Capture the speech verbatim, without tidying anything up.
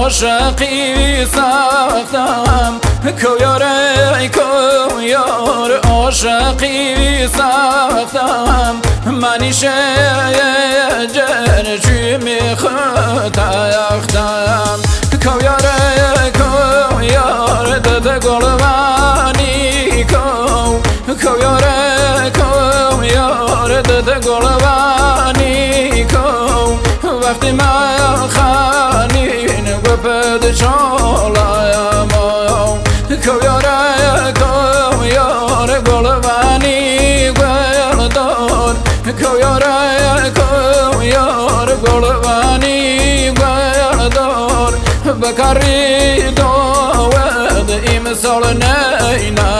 عاشقی ساختم کویاره کویار عاشقی ساختم منیشه جرچی میخوتاختم کویاره کویار دد گلوانی کو کویاره کویار دد گلوانی کو وقتی من خانین گفت چالایم کویاره کویار گلوانی گلدار کویاره کویار گلوانی گلدار بکاری داود امسال نینا